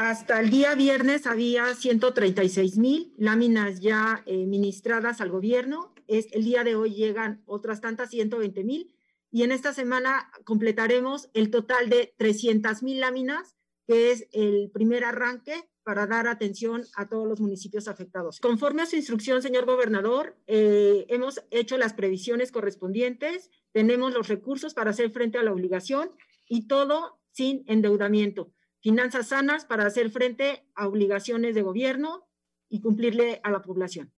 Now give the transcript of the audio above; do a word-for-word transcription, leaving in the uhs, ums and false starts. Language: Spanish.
Hasta el día viernes había ciento treinta y seis mil láminas ya eh, ministradas al gobierno. Es, el día de hoy llegan otras tantas, ciento veinte mil, y en esta semana completaremos el total de trescientas mil láminas, que es el primer arranque para dar atención a todos los municipios afectados. Conforme a su instrucción, señor gobernador, eh, hemos hecho las previsiones correspondientes, tenemos los recursos para hacer frente a la obligación y todo sin endeudamiento. Finanzas sanas para hacer frente a obligaciones de gobierno y cumplirle a la población.